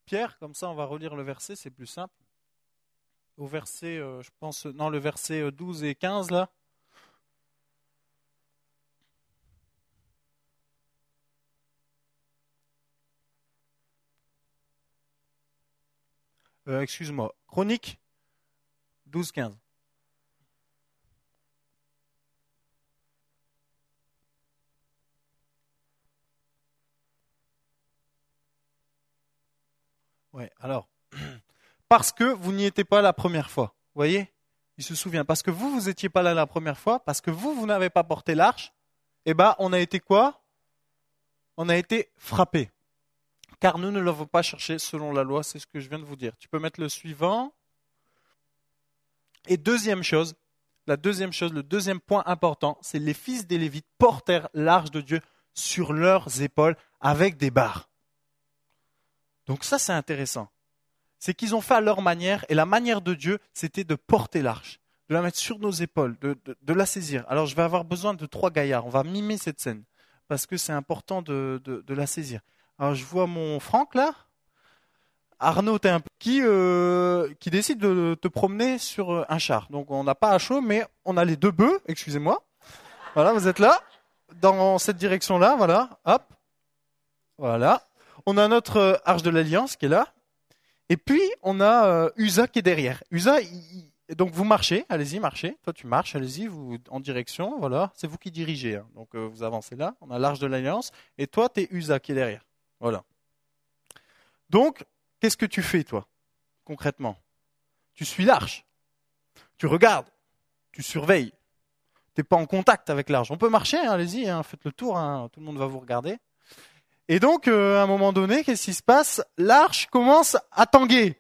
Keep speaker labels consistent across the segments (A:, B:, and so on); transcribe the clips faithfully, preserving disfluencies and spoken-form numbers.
A: Pierre, comme ça on va relire le verset, c'est plus simple. Au verset, euh, je pense, non, le verset douze et quinze là. Euh, excuse-moi, Chronique douze quinze. Ouais, alors, parce que vous n'y étiez pas la première fois, vous voyez? Il se souvient, parce que vous, vous n'étiez pas là la première fois, parce que vous, vous n'avez pas porté l'arche, eh ben, on a été quoi? On a été frappés. Car nous ne l'avons pas cherché selon la loi, c'est ce que je viens de vous dire. Tu peux mettre le suivant. Et deuxième chose, la deuxième chose, le deuxième point important, c'est les fils des Lévites portèrent l'arche de Dieu sur leurs épaules avec des barres. Donc ça, c'est intéressant. C'est qu'ils ont fait à leur manière, et la manière de Dieu, c'était de porter l'arche, de la mettre sur nos épaules, de, de, de la saisir. Alors je vais avoir besoin de trois gaillards, on va mimer cette scène, parce que c'est important de, de, de la saisir. Alors je vois mon Franck là, Arnaud, t'es un peu qui, euh, qui décide de te promener sur un char. Donc on n'a pas à chaud, mais on a les deux bœufs, excusez-moi. Voilà, vous êtes là, dans cette direction-là, voilà, hop, voilà. On a notre euh, arche de l'Alliance qui est là. Et puis, on a euh, Usa qui est derrière. Usa, il, il, donc vous marchez, allez-y, marchez. Toi, tu marches, allez-y, vous en direction, voilà. C'est vous qui dirigez, hein. Donc euh, vous avancez là. On a l'arche de l'Alliance. Et toi, t'es Usa qui est derrière. Voilà. Donc, qu'est-ce que tu fais, toi, concrètement? Tu suis l'arche. Tu regardes. Tu surveilles. T'es pas en contact avec l'arche. On peut marcher, hein, allez-y, hein, faites le tour, hein, tout le monde va vous regarder. Et donc, euh, à un moment donné, qu'est-ce qui se passe? L'arche commence à tanguer.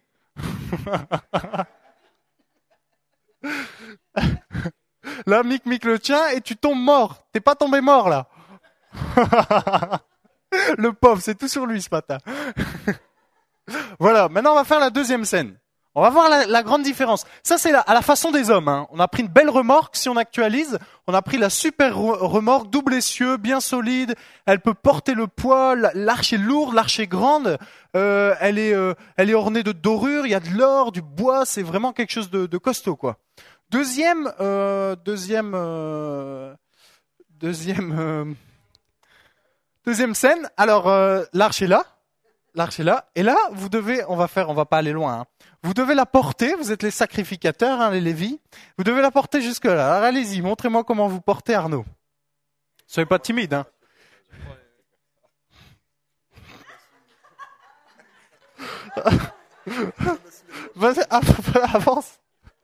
A: Là, Mick Mick le tient et tu tombes mort. T'es pas tombé mort, là. Le pauvre, c'est tout sur lui ce matin. Voilà, maintenant on va faire la deuxième scène. On va voir la, la grande différence. Ça, c'est la, à la façon des hommes, hein. On a pris une belle remorque, si on actualise. On a pris la super re- remorque, double essieu, bien solide. Elle peut porter le poids. La- L'arche est lourde, l'arche est grande. Euh, elle est, euh, elle est ornée de dorures. Il y a de l'or, du bois. C'est vraiment quelque chose de, de costaud, quoi. Deuxième, euh, deuxième, euh, deuxième, euh, deuxième scène. Alors, euh, l'arche est là. L'arche est là. Et là, vous devez, on va faire, on va pas aller loin, hein. Vous devez la porter, vous êtes les sacrificateurs, hein, les Lévis. Vous devez la porter jusque là. Alors allez-y, montrez-moi comment vous portez, Arnaud. Soyez pas timide, hein. Vas-y, avance.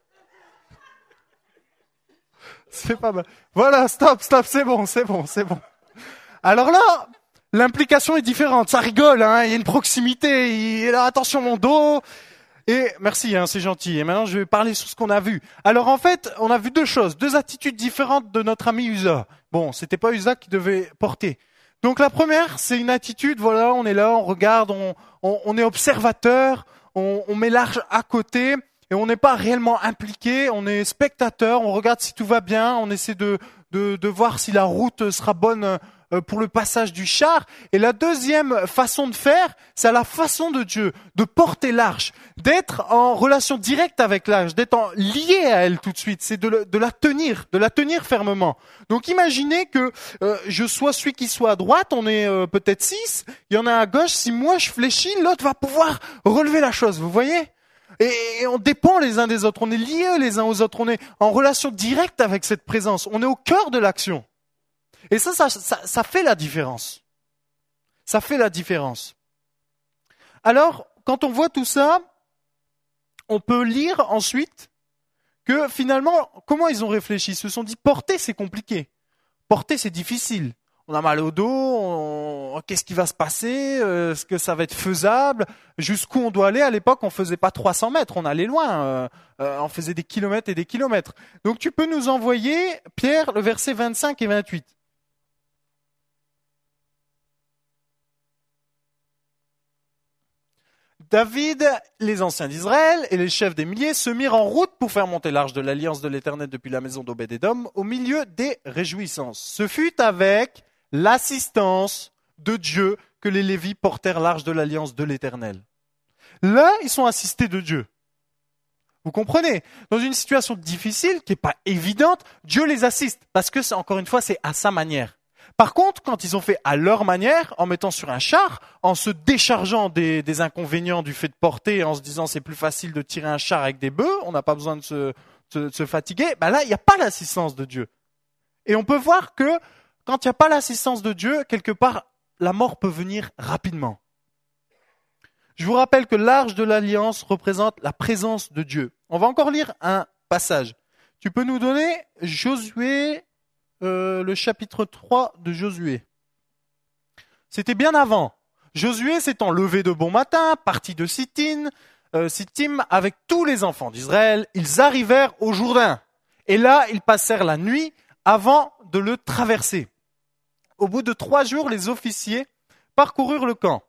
A: C'est pas mal. Voilà, stop, stop, c'est bon, c'est bon, c'est bon. Alors là, l'implication est différente. Ça rigole, hein. Il y a une proximité. Il... Là, attention mon dos. Et merci, hein, c'est gentil. Et maintenant, je vais parler sur ce qu'on a vu. Alors en fait, on a vu deux choses, deux attitudes différentes de notre ami Usa. Bon, c'était pas Usa qui devait porter. Donc la première, c'est une attitude, voilà, on est là, on regarde, on, on, on est observateur, on, on met l'arche à côté et on n'est pas réellement impliqué, on est spectateur, on regarde si tout va bien, on essaie de, de, de voir si la route sera bonne pour le passage du char. Et la deuxième façon de faire, c'est à la façon de Dieu, de porter l'arche, d'être en relation directe avec l'arche, d'être en, lié à elle tout de suite, c'est de, le, de la tenir, de la tenir fermement. Donc imaginez que euh, je sois celui qui soit à droite, on est euh, peut-être six, il y en a à gauche, si moi je fléchis, l'autre va pouvoir relever la chose, vous voyez ? Et, et on dépend les uns des autres, on est liés les uns aux autres, on est en relation directe avec cette présence, on est au cœur de l'action. Et ça, ça, ça, ça fait la différence. Ça fait la différence. Alors, quand on voit tout ça, on peut lire ensuite que finalement, comment ils ont réfléchi ? Ils se sont dit, porter, c'est compliqué. Porter, c'est difficile. On a mal au dos, on... qu'est-ce qui va se passer ? Est-ce que ça va être faisable ? Jusqu'où on doit aller ? À l'époque, on faisait pas trois cents mètres, on allait loin. Euh, euh, on faisait des kilomètres et des kilomètres. Donc, tu peux nous envoyer, Pierre, le verset vingt-cinq et vingt-huit. David, les anciens d'Israël et les chefs des milliers se mirent en route pour faire monter l'arche de l'alliance de l'Éternel depuis la maison d'Obed-Édom au milieu des réjouissances. Ce fut avec l'assistance de Dieu que les Lévites portèrent l'arche de l'alliance de l'Éternel. Là, ils sont assistés de Dieu. Vous comprenez? Dans une situation difficile, qui n'est pas évidente, Dieu les assiste. Parce que, c'est, encore une fois, c'est à sa manière. Par contre, quand ils ont fait à leur manière, en mettant sur un char, en se déchargeant des, des inconvénients du fait de porter, en se disant c'est plus facile de tirer un char avec des bœufs, on n'a pas besoin de se, de, de se fatiguer, ben là, il n'y a pas l'assistance de Dieu. Et on peut voir que quand il n'y a pas l'assistance de Dieu, quelque part, la mort peut venir rapidement. Je vous rappelle que l'arche de l'alliance représente la présence de Dieu. On va encore lire un passage. Tu peux nous donner Josué, euh, le chapitre trois de Josué. C'était bien avant. Josué s'étant levé de bon matin, parti de Sittim, euh, Sittim avec tous les enfants d'Israël, ils arrivèrent au Jourdain. Et là, ils passèrent la nuit avant de le traverser. Au bout de trois jours, les officiers parcoururent le camp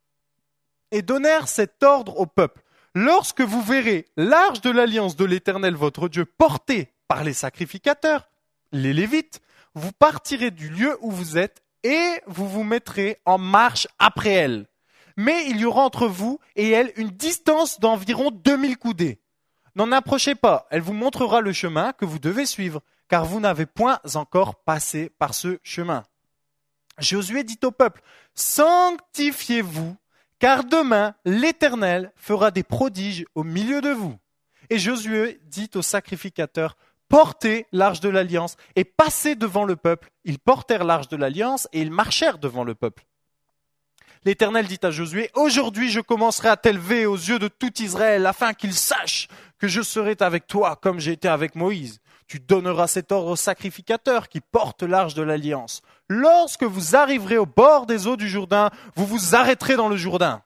A: et donnèrent cet ordre au peuple. Lorsque vous verrez l'arche de l'alliance de l'Éternel votre Dieu portée par les sacrificateurs, les Lévites, vous partirez du lieu où vous êtes et vous vous mettrez en marche après elle. Mais il y aura entre vous et elle une distance d'environ deux mille coudées. N'en approchez pas, elle vous montrera le chemin que vous devez suivre, car vous n'avez point encore passé par ce chemin. Josué dit au peuple, sanctifiez-vous, car demain l'Éternel fera des prodiges au milieu de vous. Et Josué dit aux sacrificateurs, portez l'arche de l'alliance et passez devant le peuple. Ils portèrent l'arche de l'alliance et ils marchèrent devant le peuple. L'Éternel dit à Josué, aujourd'hui je commencerai à t'élever aux yeux de tout Israël afin qu'ils sachent que je serai avec toi comme j'ai été avec Moïse. Tu donneras cet ordre aux sacrificateurs qui portent l'arche de l'alliance. Lorsque vous arriverez au bord des eaux du Jourdain, vous vous arrêterez dans le Jourdain.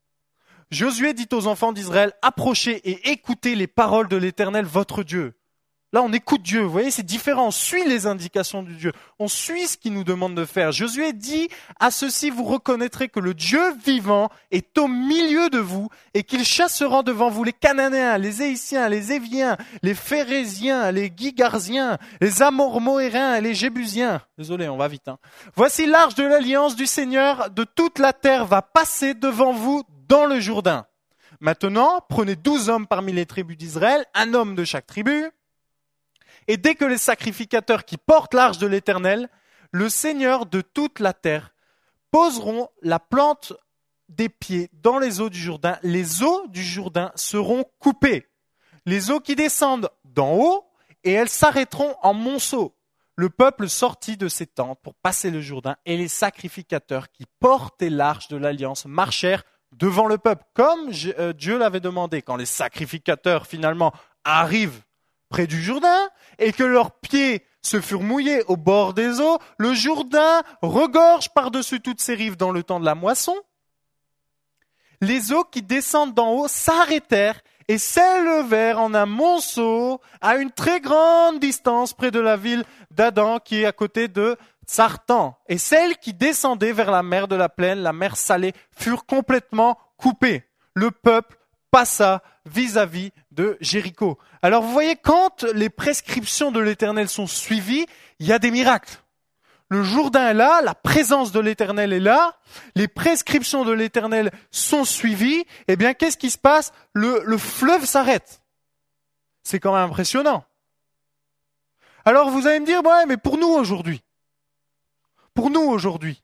A: Josué dit aux enfants d'Israël, approchez et écoutez les paroles de l'Éternel votre Dieu. Là, on écoute Dieu, vous voyez, c'est différent, on suit les indications du Dieu, on suit ce qu'il nous demande de faire. Josué dit, à ceci vous reconnaîtrez que le Dieu vivant est au milieu de vous et qu'il chassera devant vous les Cananéens, les Éhitiens, les Éviens, les Phérésiens, les Gigarziens, les Amormoéens et les Jébusiens. Désolé, on va vite. Hein. Voici l'arche de l'alliance du Seigneur de toute la terre va passer devant vous dans le Jourdain. Maintenant, prenez douze hommes parmi les tribus d'Israël, un homme de chaque tribu. Et dès que les sacrificateurs qui portent l'arche de l'Éternel, le Seigneur de toute la terre, poseront la plante des pieds dans les eaux du Jourdain, les eaux du Jourdain seront coupées. Les eaux qui descendent d'en haut, et elles s'arrêteront en monceaux. Le peuple sortit de ses tentes pour passer le Jourdain, et les sacrificateurs qui portaient l'arche de l'Alliance marchèrent devant le peuple, comme Dieu l'avait demandé. Quand les sacrificateurs finalement arrivent près du Jourdain, et que leurs pieds se furent mouillés au bord des eaux, le Jourdain regorge par-dessus toutes ses rives dans le temps de la moisson. Les eaux qui descendent d'en haut s'arrêtèrent et s'élevèrent en un monceau à une très grande distance près de la ville d'Adam qui est à côté de Tsartan. Et celles qui descendaient vers la mer de la plaine, la mer salée, furent complètement coupées. Le peuple passa vis-à-vis de Jéricho. Alors vous voyez, quand les prescriptions de l'Éternel sont suivies, il y a des miracles. Le Jourdain est là, la présence de l'Éternel est là, les prescriptions de l'Éternel sont suivies, eh bien qu'est-ce qui se passe ? le, le fleuve s'arrête. C'est quand même impressionnant. Alors vous allez me dire, ouais, mais pour nous aujourd'hui, pour nous aujourd'hui,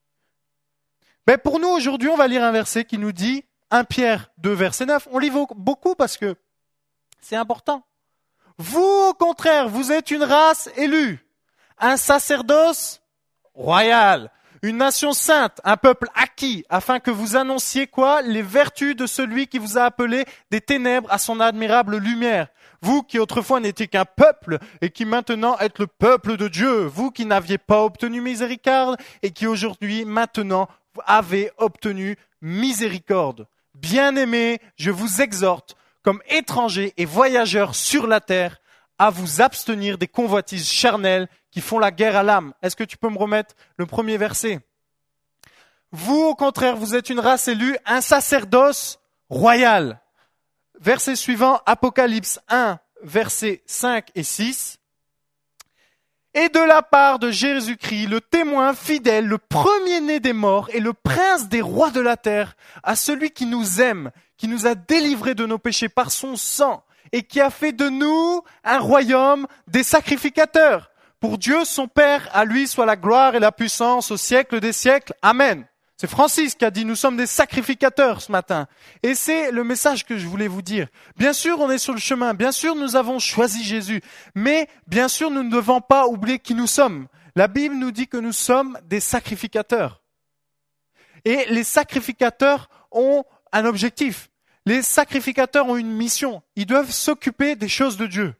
A: ben pour nous aujourd'hui, on va lire un verset qui nous dit, un Pierre deux, verset neuf, on lit beaucoup parce que c'est important. Vous, au contraire, vous êtes une race élue, un sacerdoce royal, une nation sainte, un peuple acquis, afin que vous annonciez quoi ? Les vertus de celui qui vous a appelé des ténèbres à son admirable lumière. Vous qui autrefois n'étiez qu'un peuple et qui maintenant êtes le peuple de Dieu. Vous qui n'aviez pas obtenu miséricorde et qui aujourd'hui, maintenant, avez obtenu miséricorde. Bien-aimés, je vous exhorte, comme étrangers et voyageurs sur la terre, à vous abstenir des convoitises charnelles qui font la guerre à l'âme. Est-ce que tu peux me remettre le premier verset ? Vous, au contraire, vous êtes une race élue, un sacerdoce royal. Verset suivant, Apocalypse un, versets cinq et six. Et de la part de Jésus-Christ, le témoin fidèle, le premier-né des morts et le prince des rois de la terre, à celui qui nous aime, qui nous a délivrés de nos péchés par son sang et qui a fait de nous un royaume des sacrificateurs. Pour Dieu, son Père, à lui soit la gloire et la puissance au siècle des siècles. Amen. C'est Francis qui a dit, nous sommes des sacrificateurs ce matin. Et c'est le message que je voulais vous dire. Bien sûr, on est sur le chemin. Bien sûr, nous avons choisi Jésus. Mais bien sûr, nous ne devons pas oublier qui nous sommes. La Bible nous dit que nous sommes des sacrificateurs. Et les sacrificateurs ont un objectif. Les sacrificateurs ont une mission. Ils doivent s'occuper des choses de Dieu.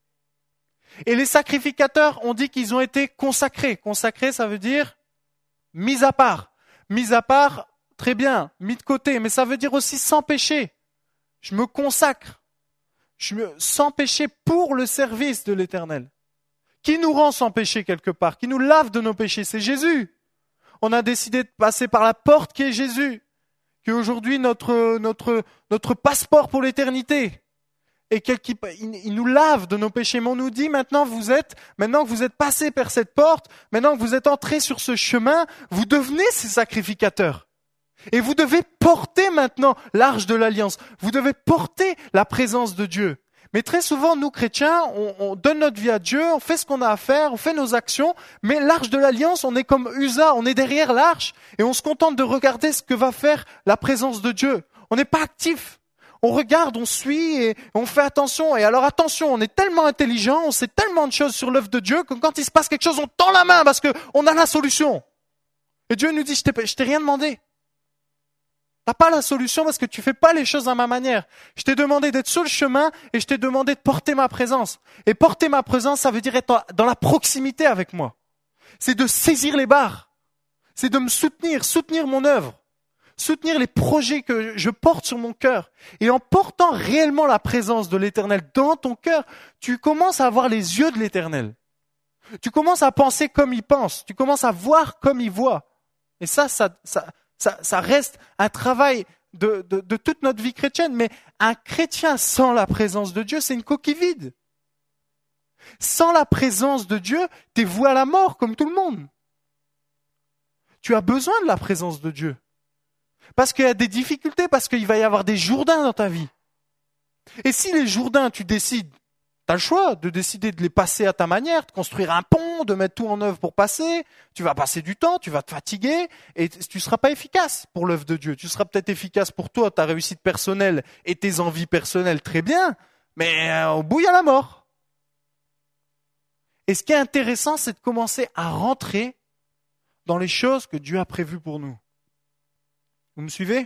A: Et les sacrificateurs ont dit qu'ils ont été consacrés. Consacrés, ça veut dire mis à part. Mis à part, très bien, mis de côté, mais ça veut dire aussi sans péché. Je me consacre, je me, sans péché pour le service de l'Éternel. Qui nous rend sans péché quelque part? Qui nous lave de nos péchés? C'est Jésus. On a décidé de passer par la porte qui est Jésus, qui est aujourd'hui notre, notre, notre passeport pour l'éternité. Et quel, qui, il, il nous lave de nos péchés. Mais on nous dit maintenant vous êtes, maintenant que vous êtes passé par cette porte, maintenant que vous êtes entré sur ce chemin, vous devenez ces sacrificateurs. Et vous devez porter maintenant l'arche de l'alliance. Vous devez porter la présence de Dieu. Mais très souvent, nous chrétiens, on, on donne notre vie à Dieu, on fait ce qu'on a à faire, on fait nos actions, mais l'arche de l'alliance, on est comme Usa, on est derrière l'arche et on se contente de regarder ce que va faire la présence de Dieu. On n'est pas actif. On regarde, on suit et on fait attention. Et alors attention, on est tellement intelligent, on sait tellement de choses sur l'œuvre de Dieu que quand il se passe quelque chose, on tend la main parce qu'on a la solution. Et Dieu nous dit, je t'ai, je t'ai rien demandé. T'as pas la solution parce que tu fais pas les choses à ma manière. Je t'ai demandé d'être sur le chemin et je t'ai demandé de porter ma présence. Et porter ma présence, ça veut dire être dans la proximité avec moi. C'est de saisir les barres. C'est de me soutenir, soutenir mon œuvre. Soutenir les projets que je porte sur mon cœur. Et en portant réellement la présence de l'Éternel dans ton cœur, tu commences à avoir les yeux de l'Éternel. Tu commences à penser comme il pense. Tu commences à voir comme il voit. Et ça, ça, ça, ça, ça reste un travail de, de, de toute notre vie chrétienne. Mais un chrétien sans la présence de Dieu, c'est une coquille vide. Sans la présence de Dieu, t'es voué à la mort comme tout le monde. Tu as besoin de la présence de Dieu. Parce qu'il y a des difficultés, parce qu'il va y avoir des Jourdains dans ta vie. Et si les Jourdains, tu décides, tu as le choix de décider de les passer à ta manière, de construire un pont, de mettre tout en œuvre pour passer, tu vas passer du temps, tu vas te fatiguer, et tu ne seras pas efficace pour l'œuvre de Dieu. Tu seras peut-être efficace pour toi, ta réussite personnelle et tes envies personnelles, très bien, mais euh, au bout, il y a la mort. Et ce qui est intéressant, c'est de commencer à rentrer dans les choses que Dieu a prévues pour nous. Vous me suivez?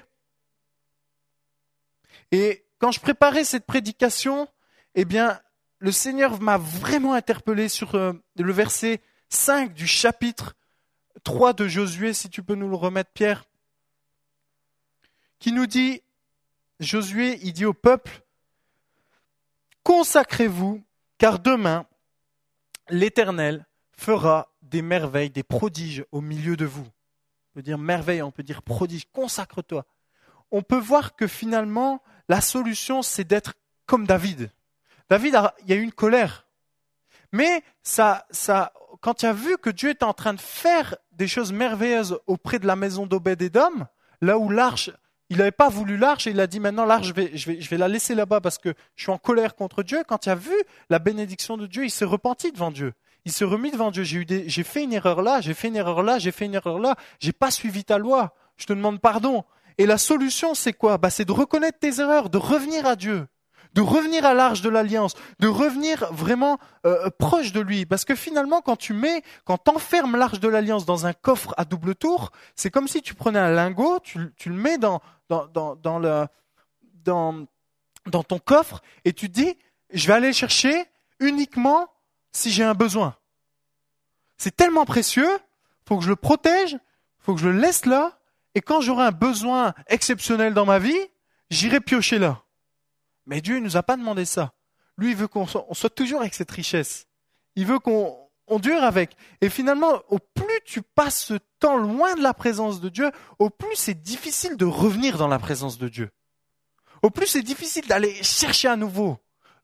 A: Et quand je préparais cette prédication, eh bien, le Seigneur m'a vraiment interpellé sur euh, le verset cinq du chapitre trois de Josué, si tu peux nous le remettre, Pierre, qui nous dit, Josué, il dit au peuple, « Consacrez-vous, car demain, l'Éternel fera des merveilles, des prodiges au milieu de vous. » On peut dire merveille, on peut dire prodige, consacre-toi. On peut voir que finalement, la solution, c'est d'être comme David. David, a, il y a eu une colère. Mais ça, ça, quand il a vu que Dieu était en train de faire des choses merveilleuses auprès de la maison d'Obed-Édom, là où l'arche, il n'avait pas voulu l'arche, et il a dit maintenant l'arche, je vais, je vais, je vais la laisser là-bas parce que je suis en colère contre Dieu. Quand il a vu la bénédiction de Dieu, il s'est repenti devant Dieu. Il s'est remis devant Dieu. J'ai eu des, j'ai fait une erreur là, j'ai fait une erreur là, j'ai fait une erreur là. J'ai pas suivi ta loi. Je te demande pardon. Et la solution, c'est quoi? Bah, c'est de reconnaître tes erreurs, de revenir à Dieu, de revenir à l'arche de l'alliance, de revenir vraiment euh, proche de lui. Parce que finalement, quand tu mets, quand t'enfermes l'arche de l'alliance dans un coffre à double tour, c'est comme si tu prenais un lingot, tu, tu le mets dans, dans, dans, dans le, dans, dans ton coffre et tu te dis, je vais aller le chercher uniquement si j'ai un besoin. C'est tellement précieux, faut que je le protège, faut que je le laisse là, et quand j'aurai un besoin exceptionnel dans ma vie, j'irai piocher là. Mais Dieu ne nous a pas demandé ça. Lui, il veut qu'on soit, on soit toujours avec cette richesse. Il veut qu'on on dure avec. Et finalement, au plus tu passes ce temps loin de la présence de Dieu, au plus c'est difficile de revenir dans la présence de Dieu. Au plus c'est difficile d'aller chercher à nouveau,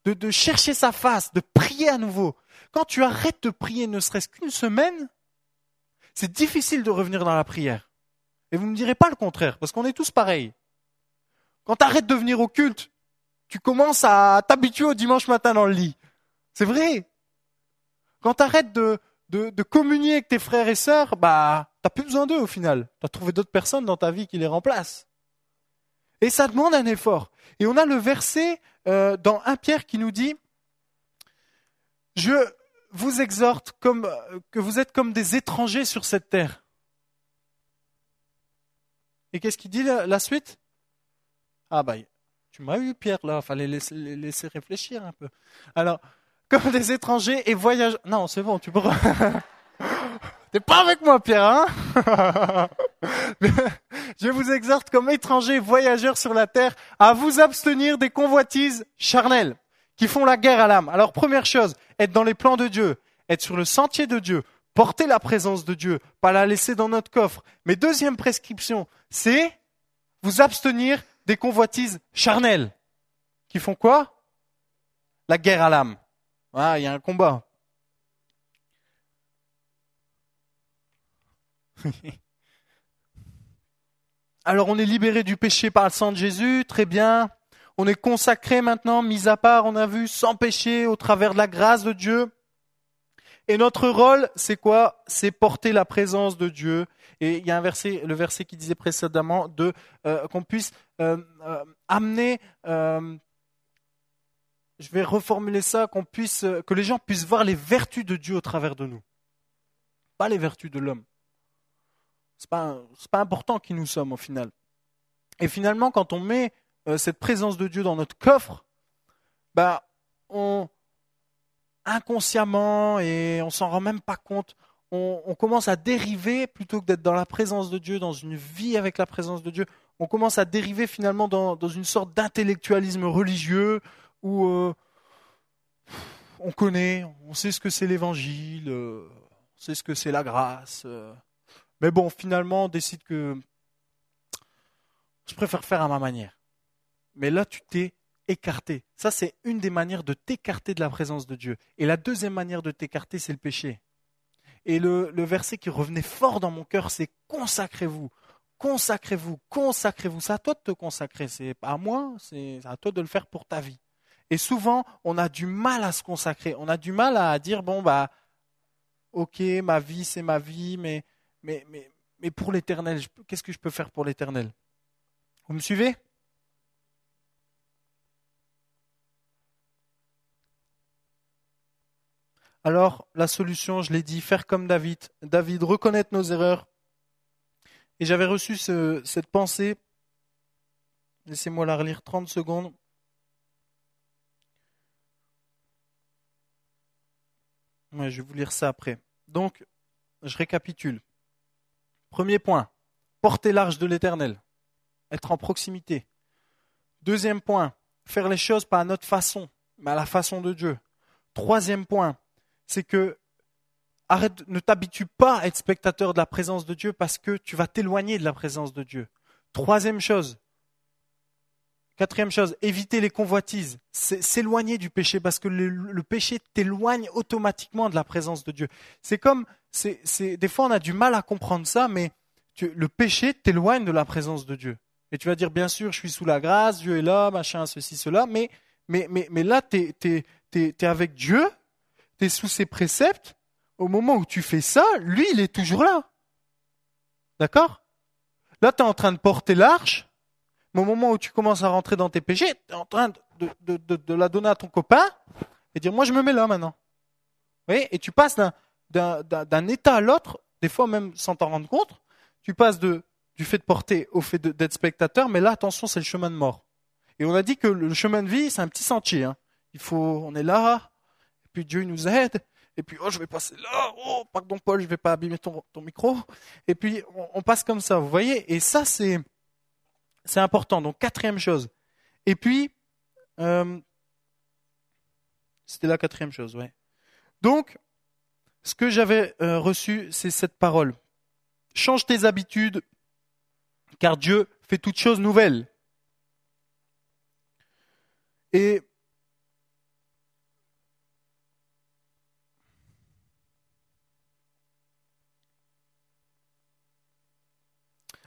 A: de, de chercher sa face, de prier à nouveau. Quand tu arrêtes de prier ne serait-ce qu'une semaine, c'est difficile de revenir dans la prière. Et vous ne me direz pas le contraire, parce qu'on est tous pareils. Quand tu arrêtes de venir au culte, tu commences à t'habituer au dimanche matin dans le lit. C'est vrai. Quand tu arrêtes de, de, de communier avec tes frères et sœurs, bah, tu n'as plus besoin d'eux au final. Tu as trouvé d'autres personnes dans ta vie qui les remplacent. Et ça demande un effort. Et on a le verset euh, dans premier Pierre qui nous dit « Je vous exhorte comme, que vous êtes comme des étrangers sur cette terre. » Et qu'est-ce qu'il dit la, la suite? Ah bah, tu m'as eu Pierre là, il fallait laisser, laisser réfléchir un peu. Alors, comme des étrangers et voyageurs... Non, c'est bon, tu peux... T'es pas avec moi Pierre, hein? Je vous exhorte comme étrangers et voyageurs sur la terre à vous abstenir des convoitises charnelles qui font la guerre à l'âme. Alors première chose, être dans les plans de Dieu, être sur le sentier de Dieu, porter la présence de Dieu, pas la laisser dans notre coffre. Mais deuxième prescription, c'est vous abstenir des convoitises charnelles. Qui font quoi? La guerre à l'âme. Ah, il y a un combat. Alors on est libéré du péché par le sang de Jésus, très bien. On est consacré maintenant, mis à part, on a vu, sans péché, au travers de la grâce de Dieu. Et notre rôle, c'est quoi? C'est porter la présence de Dieu. Et il y a un verset, le verset qui disait précédemment, de euh, qu'on puisse euh, euh, amener, euh, je vais reformuler ça, qu'on puisse, euh, que les gens puissent voir les vertus de Dieu au travers de nous, pas les vertus de l'homme. C'est pas, c'est pas important qui nous sommes au final. Et finalement, quand on met euh, cette présence de Dieu dans notre coffre, bah, on inconsciemment, et on s'en rend même pas compte, on, on commence à dériver, plutôt que d'être dans la présence de Dieu, dans une vie avec la présence de Dieu, on commence à dériver finalement dans, dans une sorte d'intellectualisme religieux, où euh, on connaît, on sait ce que c'est l'évangile, euh, on sait ce que c'est la grâce, euh, mais bon, finalement, on décide que je préfère faire à ma manière. Mais là, tu t'es écarté. Ça, c'est une des manières de t'écarter de la présence de Dieu. Et la deuxième manière de t'écarter, c'est le péché. Et le, le verset qui revenait fort dans mon cœur, c'est « consacrez-vous, consacrez-vous, consacrez-vous ». C'est à toi de te consacrer, c'est pas à moi, c'est à toi de le faire pour ta vie. Et souvent, on a du mal à se consacrer. On a du mal à dire « bon, bah, ok, ma vie, c'est ma vie, mais, mais, mais, mais pour l'éternel, je, qu'est-ce que je peux faire pour l'éternel ?» Vous me suivez ? Alors, la solution, je l'ai dit, faire comme David. David, reconnaître nos erreurs. Et j'avais reçu ce, cette pensée. Laissez-moi la relire trente secondes. Ouais, je vais vous lire ça après. Donc, je récapitule. Premier point, porter l'arche de l'Éternel. Être en proximité. Deuxième point, faire les choses pas à notre façon, mais à la façon de Dieu. Troisième point, c'est que arrête, ne t'habitue pas à être spectateur de la présence de Dieu parce que tu vas t'éloigner de la présence de Dieu. Troisième chose, quatrième chose, éviter les convoitises, c'est s'éloigner du péché parce que le, le péché t'éloigne automatiquement de la présence de Dieu. C'est comme, c'est, c'est, des fois on a du mal à comprendre ça, mais tu, le péché t'éloigne de la présence de Dieu. Et tu vas dire, bien sûr, je suis sous la grâce, Dieu est là, machin, ceci, cela, mais, mais, mais, mais là, t'es, t'es, t'es, t'es avec Dieu, tu es sous ses préceptes, au moment où tu fais ça, lui, il est toujours là. D'accord? Là, tu es en train de porter l'arche, mais au moment où tu commences à rentrer dans tes péchés, tu es en train de, de, de, de la donner à ton copain et dire, moi, je me mets là maintenant. Vous voyez? Et tu passes d'un, d'un, d'un, d'un état à l'autre, des fois même sans t'en rendre compte, tu passes de, du fait de porter au fait de, d'être spectateur, mais là, attention, c'est le chemin de mort. Et on a dit que le chemin de vie, c'est un petit sentier. Hein. Il faut, on est là, et puis Dieu nous aide, et puis oh, je vais passer là, oh, pardon Paul, je vais pas abîmer ton, ton micro, et puis on, on passe comme ça, vous voyez, et ça c'est, c'est important. Donc quatrième chose. Et puis, euh, c'était la quatrième chose, ouais. Donc, ce que j'avais euh, reçu, c'est cette parole. Change tes habitudes, car Dieu fait toutes choses nouvelles. Et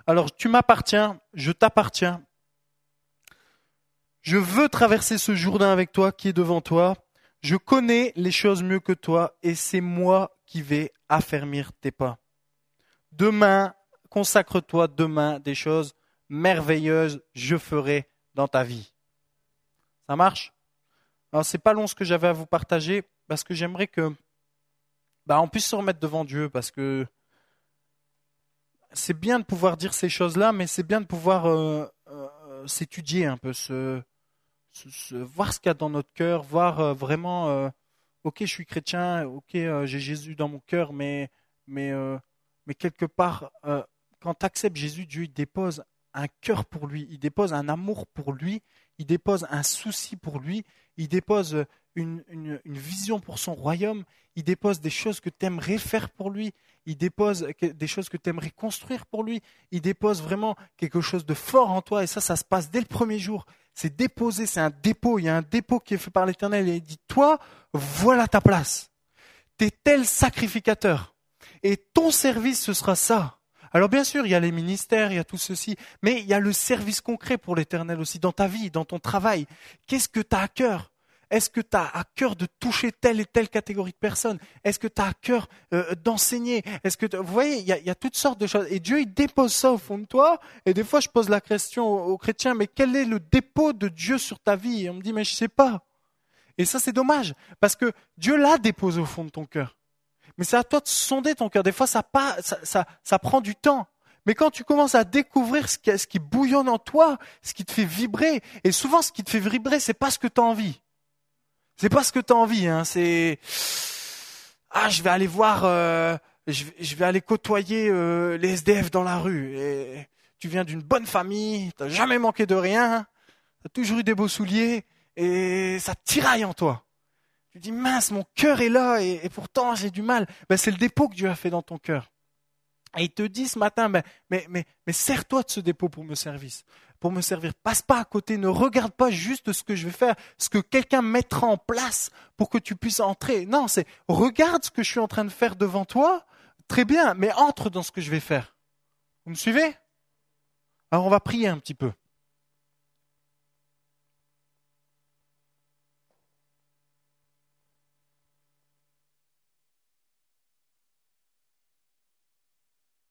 A: Alors tu m'appartiens, je t'appartiens. Je veux traverser ce Jourdain avec toi qui est devant toi. Je connais les choses mieux que toi et c'est moi qui vais affermir tes pas. Demain, consacre-toi demain des choses merveilleuses, je ferai dans ta vie. Ça marche? Alors c'est pas long ce que j'avais à vous partager parce que j'aimerais que bah, on puisse se remettre devant Dieu parce que c'est bien de pouvoir dire ces choses-là, mais c'est bien de pouvoir euh, euh, s'étudier un peu, se, se, se- voir ce qu'il y a dans notre cœur, voir euh, vraiment, euh, ok, je suis chrétien, ok, euh, j'ai Jésus dans mon cœur, mais, mais, euh, mais quelque part, euh, quand tu acceptes Jésus, Dieu il dépose un cœur pour lui, il dépose un amour pour lui, il dépose un souci pour lui, il dépose une, une, une vision pour son royaume, il dépose des choses que tu aimerais faire pour lui, il dépose que- des choses que tu aimerais construire pour lui, il dépose vraiment quelque chose de fort en toi, et ça, ça se passe dès le premier jour. C'est déposé, c'est un dépôt, il y a un dépôt qui est fait par l'Éternel, et il dit, toi, voilà ta place. T'es tel sacrificateur, et ton service, ce sera ça. Alors bien sûr, il y a les ministères, il y a tout ceci, mais il y a le service concret pour l'Éternel aussi, dans ta vie, dans ton travail. Qu'est-ce que tu as à cœur? Est-ce que tu as à cœur de toucher telle et telle catégorie de personnes? Est-ce que tu as à cœur euh, d'enseigner? Est-ce que t'as- Vous voyez, il y, a, il y a toutes sortes de choses. Et Dieu, il dépose ça au fond de toi. Et des fois, je pose la question aux, aux chrétiens, mais quel est le dépôt de Dieu sur ta vie? Et on me dit, mais je sais pas. Et ça, c'est dommage, parce que Dieu l'a déposé au fond de ton cœur. Mais c'est à toi de sonder ton cœur. Des fois, ça, pas, ça, ça, ça prend du temps. Mais quand tu commences à découvrir ce qui, ce qui bouillonne en toi, ce qui te fait vibrer, et souvent ce qui te fait vibrer, c'est pas ce que tu as envie. C'est pas ce que tu as envie. Hein. C'est ah, je vais aller voir, euh, je, vais, je vais aller côtoyer euh, les S D F dans la rue. Et tu viens d'une bonne famille, t'as jamais manqué de rien, t'as toujours eu des beaux souliers, et ça tiraille en toi. Tu dis, mince, mon cœur est là et, et pourtant j'ai du mal. Ben, c'est le dépôt que Dieu a fait dans ton cœur. Et il te dit ce matin, ben, mais, mais, mais sers-toi de ce dépôt pour me servir. Pour me servir. Passe pas à côté, ne regarde pas juste ce que je vais faire, ce que quelqu'un mettra en place pour que tu puisses entrer. Non, c'est regarde ce que je suis en train de faire devant toi, très bien, mais entre dans ce que je vais faire. Vous me suivez? Alors on va prier un petit peu.